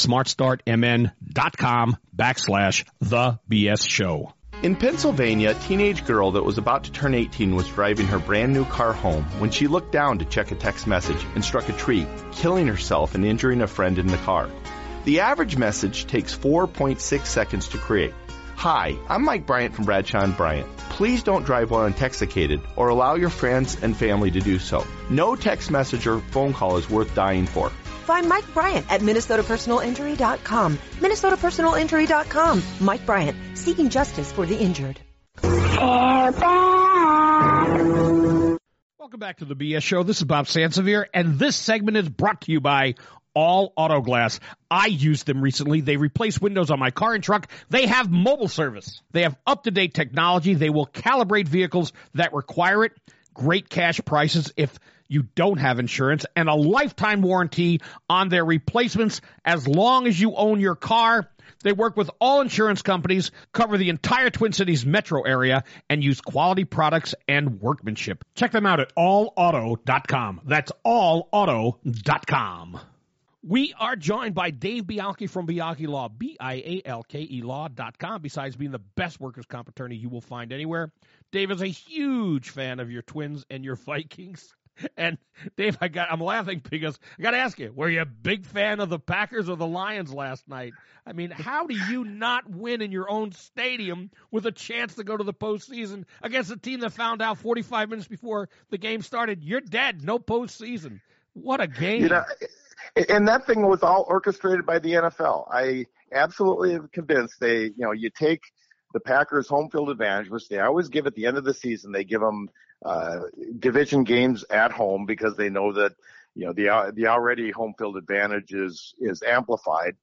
[SPEAKER 11] smartstartmn.com backslash the BS show.
[SPEAKER 9] In Pennsylvania, a teenage girl that was about to turn eighteen was driving her brand new car home when she looked down to check a text message and struck a tree, killing herself and injuring a friend in the car. The average message takes four point six seconds to create. Hi, I'm Mike Bryant from Bradshaw and Bryant. Please don't drive while intoxicated or allow your friends and family to do so. No text message or phone call is worth dying for.
[SPEAKER 14] Find Mike Bryant at minnesota personal injury dot com. minnesota personal injury dot com. Mike Bryant, seeking justice for the injured.
[SPEAKER 11] Welcome back to the B S Show. This is Bob Sansevier, and this segment is brought to you by All Auto Glass. I used them recently. They replace windows on my car and truck. They have mobile service. They have up-to-date technology. They will calibrate vehicles that require it. Great cash prices if you don't have insurance, and a lifetime warranty on their replacements as long as you own your car. They work with all insurance companies, cover the entire Twin Cities metro area, and use quality products and workmanship. Check them out at all auto dot com. That's all auto dot com. We are joined by Dave Bialke from Bialke Law, B I A L K E law dot com. Besides being the best workers' comp attorney you will find anywhere, Dave is a huge fan of your Twins and your Vikings. And Dave, I got I'm laughing because I got to ask you, were you a big fan of the Packers or the Lions last night? I mean, how do you not win in your own stadium with a chance to go to the postseason against a team that found out forty-five minutes before the game started, you're dead, no postseason? What a game.
[SPEAKER 12] You know, and that thing was all orchestrated by the N F L. I absolutely am convinced they, you know, you take the Packers' home field advantage, which they always give at the end of the season. They give them uh, division games at home because they know that, you know, the the already home field advantage is is amplified.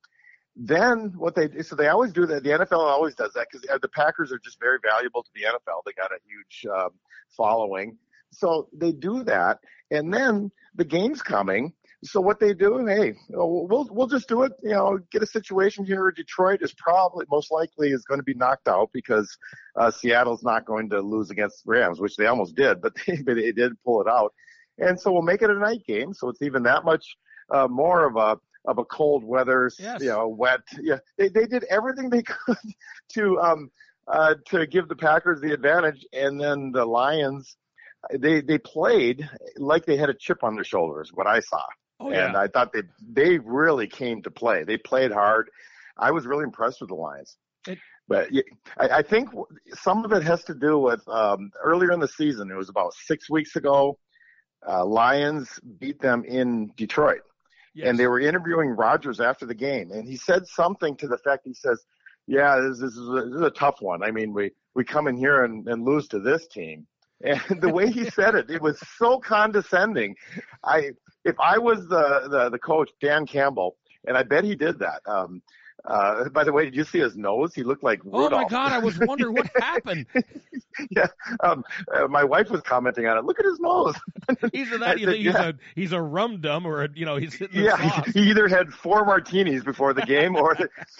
[SPEAKER 12] Then what they so they always do that. The N F L always does that because the Packers are just very valuable to the N F L. They got a huge um, following, so they do that. And then the game's coming. So what they do, hey, we'll we'll just do it. You know, get a situation here. Detroit is probably most likely is going to be knocked out because uh, Seattle's not going to lose against the Rams, which they almost did, but they, but they did pull it out. And so we'll make it a night game. So it's even that much uh, more of a of a cold weather, yes. you know, wet. Yeah, they they did everything they could to um uh to give the Packers the advantage, and then the Lions, they they played like they had a chip on their shoulders. What I saw. Oh, yeah. And I thought they they really came to play. They played hard. I was really impressed with the Lions. It, but I, I think some of it has to do with um, earlier in the season. It was about six weeks ago. Uh, Lions beat them in Detroit. Yes. And they were interviewing Rodgers after the game. And he said something to the effect, he says, yeah, this, this, is, a, this is a tough one. I mean, we, we come in here and, and lose to this team. And the way he said it, it was so condescending. I, if I was the, the, the coach, Dan Campbell, and I bet he did that. Um, uh, by the way, did you see his nose? He looked like Rudolph.
[SPEAKER 11] Oh my God, I was wondering what happened.
[SPEAKER 12] yeah, um, uh, my wife was commenting on it. Look at his nose.
[SPEAKER 11] Either that, said, he's yeah. a he's a rum dum, or a, you know, he's hitting the
[SPEAKER 12] yeah.
[SPEAKER 11] sauce.
[SPEAKER 12] He either had four martinis before the game, or.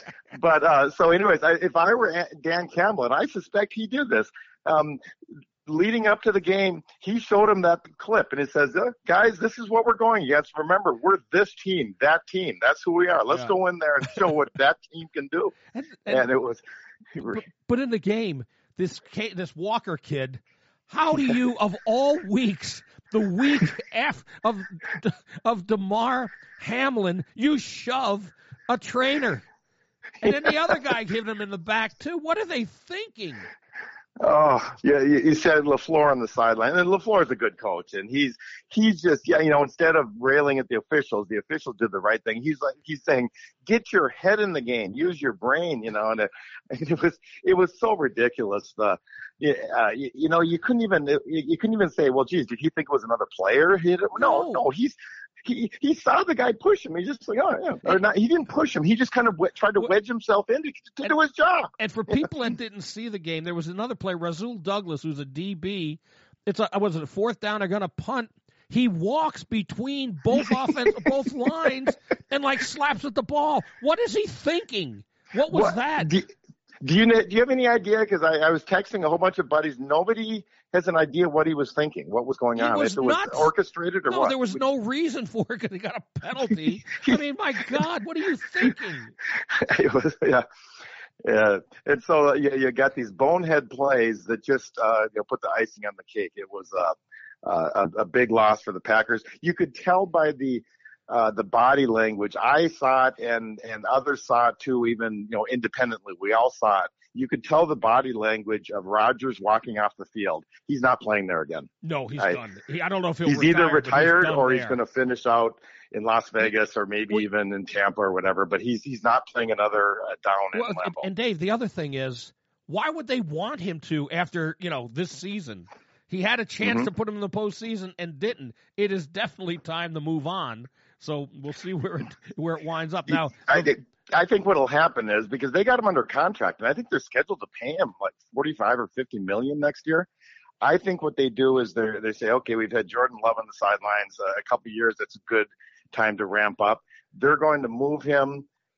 [SPEAKER 12] But uh, so, anyways, I, if I were Dan Campbell, and I suspect he did this. Um, Leading up to the game, he showed him that clip, and it says, uh, guys, this is what we're going. You have to remember, we're this team, that team. That's who we are. Let's yeah. go in there and show what that team can do. And, and, and it was.
[SPEAKER 11] But, but in the game, this this Walker kid, how do you, of all weeks, the week F of of DeMar Hamlin, you shove a trainer, and then the other guy giving him in the back too. What are they thinking?
[SPEAKER 12] Oh, yeah, you said LaFleur on the sideline, and LaFleur's a good coach, and he's he's just, yeah, you know, instead of railing at the officials, the officials did the right thing. He's like, he's saying, get your head in the game, use your brain, you know, and it, it was it was so ridiculous. The, uh, you, you know, you couldn't even you couldn't even say, well, geez, did he think it was another player? He, no, no, no, he's. He he saw the guy push him. He just like, oh yeah, or not. He didn't push him. He just kind of w- tried to wedge himself in to, to do his job.
[SPEAKER 11] And for people that didn't see the game, there was another play. Rasul Douglas, who's a D B. It's a was it a fourth down? They're gonna punt. He walks between both offense, both lines, and like slaps at the ball. What is he thinking? What was what, that?
[SPEAKER 12] Do, do you do you have any idea? Because I, I was texting a whole bunch of buddies. Nobody has an idea what he was thinking, what was going on.
[SPEAKER 11] Was
[SPEAKER 12] if it was
[SPEAKER 11] nuts.
[SPEAKER 12] orchestrated or
[SPEAKER 11] no,
[SPEAKER 12] what?
[SPEAKER 11] There was no reason for it because he got a penalty. I mean, my God, what are you thinking?
[SPEAKER 12] It was, yeah. Yeah. And so uh, you, you got these bonehead plays that just uh, you know, put the icing on the cake. It was uh, uh, a, a big loss for the Packers. You could tell by the uh, the body language. I saw it, and, and others saw it too, even you know independently. We all saw it. You could tell the body language of Rodgers walking off the field. He's not playing there again.
[SPEAKER 11] No, he's I, done. He, I don't know if he'll
[SPEAKER 12] he's
[SPEAKER 11] retire,
[SPEAKER 12] either retired
[SPEAKER 11] he's
[SPEAKER 12] or
[SPEAKER 11] there.
[SPEAKER 12] he's going to finish out in Las Vegas or maybe well, even in Tampa or whatever. But he's he's not playing another uh, down
[SPEAKER 11] well,
[SPEAKER 12] in Lambeau.
[SPEAKER 11] And Dave, the other thing is, why would they want him to after you know this season? He had a chance mm-hmm. to put him in the postseason and didn't. It is definitely time to move on. So we'll see where it where it winds up. Now,
[SPEAKER 12] I think I think what'll happen is because they got him under contract, and I think they're scheduled to pay him like forty-five or fifty million next year. I think what they do is they they say, okay, we've had Jordan Love on the sidelines uh, a couple of years. That's a good time to ramp up. They're going to move him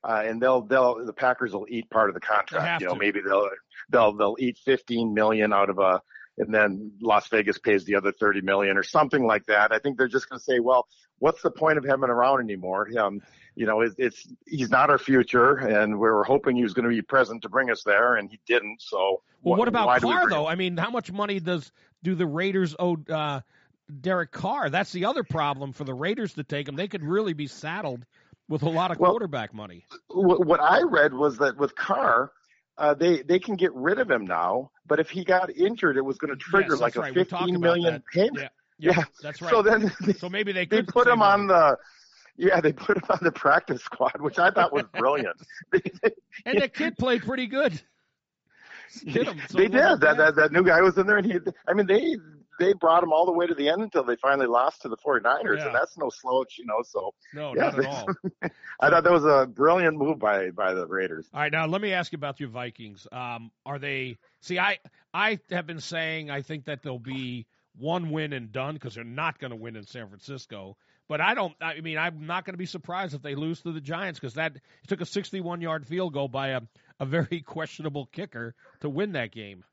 [SPEAKER 12] uh, and they'll they'll the Packers will eat part of the contract. You know,
[SPEAKER 2] to.
[SPEAKER 12] maybe they'll they'll they'll eat fifteen million out of a, and then Las Vegas pays the other thirty million or something like that. I think they're just going to say, well, what's the point of having him around anymore? Um, you know, it's, it's he's not our future, and we were hoping he was going to be present to bring us there, and he didn't. So,
[SPEAKER 2] well,
[SPEAKER 12] wh-
[SPEAKER 2] what about
[SPEAKER 12] why do we
[SPEAKER 2] Carr
[SPEAKER 12] bring
[SPEAKER 2] though?
[SPEAKER 12] him?
[SPEAKER 2] I mean, how much money does do the Raiders owe uh, Derek Carr? That's the other problem for the Raiders to take him. They could really be saddled with a lot of
[SPEAKER 12] Well,
[SPEAKER 2] quarterback money.
[SPEAKER 12] What, what I read was that with Carr, uh, they they can get rid of him now, but if he got injured, it was going to trigger
[SPEAKER 2] Yes,
[SPEAKER 12] like
[SPEAKER 2] that's
[SPEAKER 12] a
[SPEAKER 2] right. We talked
[SPEAKER 12] fifteen
[SPEAKER 2] about
[SPEAKER 12] million
[SPEAKER 2] that.
[SPEAKER 12] payment.
[SPEAKER 2] Yeah, yeah,
[SPEAKER 12] Yeah,
[SPEAKER 2] that's right.
[SPEAKER 12] So then,
[SPEAKER 2] so maybe they
[SPEAKER 12] they
[SPEAKER 2] could
[SPEAKER 12] put
[SPEAKER 2] save
[SPEAKER 12] him
[SPEAKER 2] money.
[SPEAKER 12] on the. Yeah, they put him on the practice squad, which I thought was brilliant.
[SPEAKER 2] And the kid played pretty good. Hit him, so
[SPEAKER 12] they
[SPEAKER 2] it
[SPEAKER 12] did.
[SPEAKER 2] wasn't
[SPEAKER 12] That,
[SPEAKER 2] bad.
[SPEAKER 12] that that new guy was in there, and he. I mean, they they brought him all the way to the end until they finally lost to the 49ers,
[SPEAKER 2] Yeah.
[SPEAKER 12] and that's no slouch, you know. So
[SPEAKER 2] No,
[SPEAKER 12] yeah,
[SPEAKER 2] not at all.
[SPEAKER 12] I thought that was a brilliant move by by the Raiders.
[SPEAKER 2] All right, now let me ask you about your Vikings. Um, are they? See, I I have been saying I think that they'll be one win and done because they're not going to win in San Francisco. But I don't. I mean, I'm not going to be surprised if they lose to the Giants because that it took a sixty-one yard field goal by a a very questionable kicker to win that game.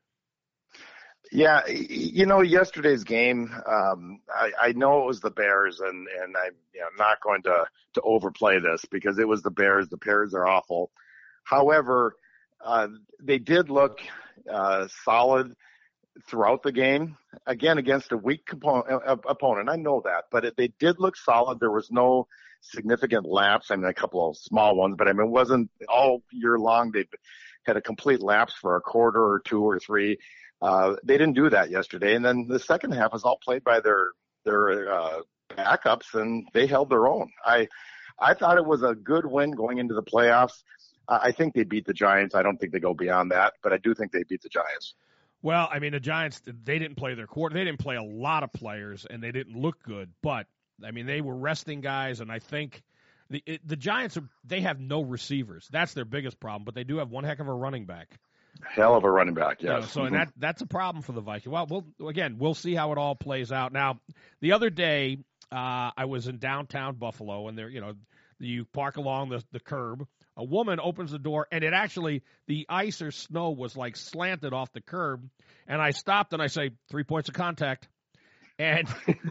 [SPEAKER 12] Yeah, you know, yesterday's game, um, I, I know it was the Bears, and, and I'm you know, not going to, to overplay this because it was the Bears. The Bears are awful. However, uh, they did look uh, solid throughout the game, again, against a weak component, uh, opponent. I know that, but it, they did look solid. There was no significant lapse. I mean, a couple of small ones, but I mean, it wasn't all year long. They had a complete lapse for a quarter or two or three. Uh, they didn't do that yesterday. And then the second half was all played by their, their, uh, backups, and they held their own. I, I thought it was a good win going into the playoffs. Uh, I think they beat the Giants. I don't think they go beyond that, but I do think they beat the Giants.
[SPEAKER 2] Well, I mean, the Giants, they didn't play their quarter. They didn't play a lot of players, and they didn't look good. But, I mean, they were resting guys, and I think the it, the Giants, are, they have no receivers. That's their biggest problem, but they do have one heck of a running back.
[SPEAKER 12] Hell of a running back, yes.
[SPEAKER 2] You know, so and that that's a problem for the Vikings. Well, we'll again, we'll see how it all plays out. Now, the other day, uh, I was in downtown Buffalo, and there, you know, you park along the, the curb. A woman opens the door, and it actually, the ice or snow was like slanted off the curb. And I stopped and I say, three points of contact. And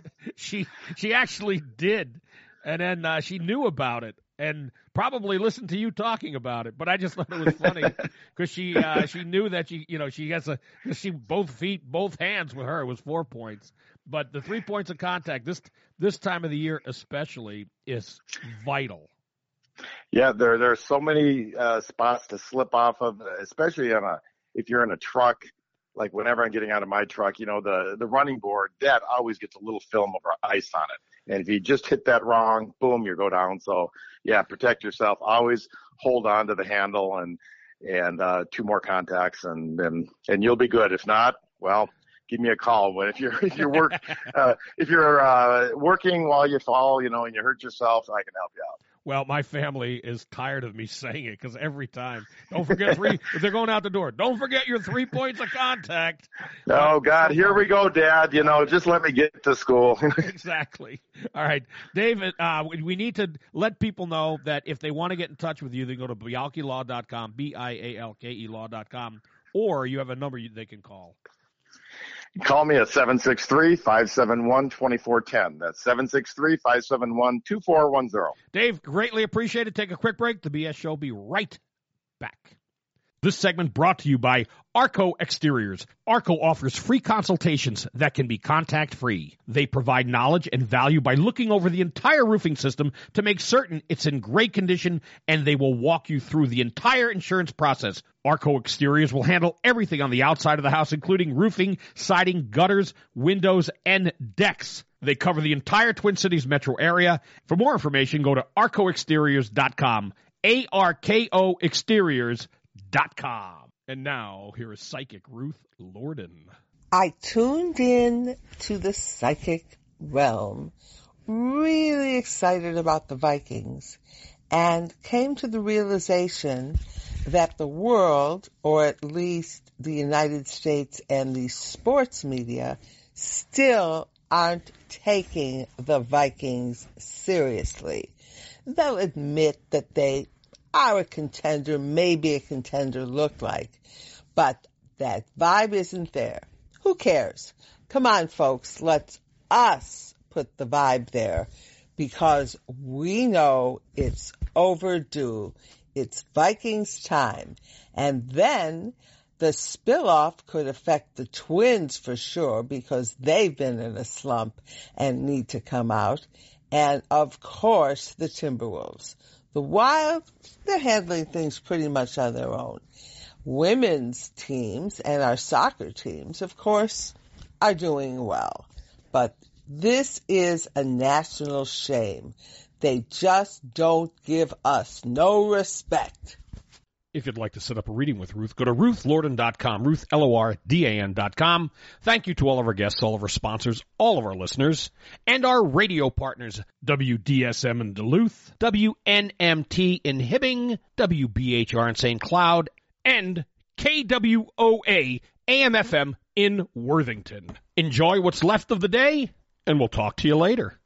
[SPEAKER 2] she she actually did. And then uh, she knew about it and probably listened to you talking about it. But I just thought it was funny because she uh, she knew that she, you know, she has a, she both feet, both hands with her. It was four points. But the three points of contact, this this time of the year especially, is vital.
[SPEAKER 12] Yeah, there there are so many uh, spots to slip off of, especially on a if you're in a truck. Like whenever I'm getting out of my truck, you know, the the running board that always gets a little film of ice on it, and if you just hit that wrong, boom, you go down. So yeah, protect yourself. Always hold on to the handle and and uh, two more contacts, and and and you'll be good. If not, well, give me a call. But if you're if you're work uh, if you're uh, working while you fall, you know, and you hurt yourself, I can help you out.
[SPEAKER 2] Well, my family is tired of me saying it because every time, don't forget three, if they're going out the door, don't forget your three points of contact.
[SPEAKER 12] Oh, God, here we go, Dad. You know, just let me get to school.
[SPEAKER 2] Exactly. All right. David, uh, we, we need to let people know that if they want to get in touch with you, they go to bialke law dot com, B I A L K E law dot com, or you have a number you, they can call.
[SPEAKER 12] Call me at seven six three, five seven one, two four one zero. That's seven six three, five seven one, two four one zero.
[SPEAKER 2] Dave, greatly appreciate it. Take a quick break. The B S Show will be right back. This segment brought to you by Arco Exteriors. Arco offers free consultations that can be contact-free. They provide knowledge and value by looking over the entire roofing system to make certain it's in great condition, and they will walk you through the entire insurance process. Arco Exteriors will handle everything on the outside of the house, including roofing, siding, gutters, windows, and decks. They cover the entire Twin Cities metro area. For more information, go to arco exteriors dot com, A R K O exteriors dot com. And now, here is Psychic Ruth Lorden.
[SPEAKER 15] I tuned in to the psychic realm, really excited about the Vikings, and came to the realization that the world, or at least the United States and the sports media, still aren't taking the Vikings seriously. They'll admit that they are a contender, maybe a contender look like. But that vibe isn't there. Who cares? Come on, folks, let us put the vibe there because we know it's overdue. It's Vikings time. And then the spill-off could affect the Twins for sure because they've been in a slump and need to come out. And, of course, the Timberwolves. The Wild, they're handling things pretty much on their own. Women's teams and our soccer teams, of course, are doing well. But this is a national shame. They just don't give us no respect.
[SPEAKER 11] If you'd like to set up a reading with Ruth, go to ruth lordan dot com, Ruth, L O R D A N dot com. Thank you to all of our guests, all of our sponsors, all of our listeners, and our radio partners, W D S M in Duluth, W N M T in Hibbing, W B H R in Saint Cloud, and K W O A A M F M in Worthington. Enjoy what's left of the day, and we'll talk to you later.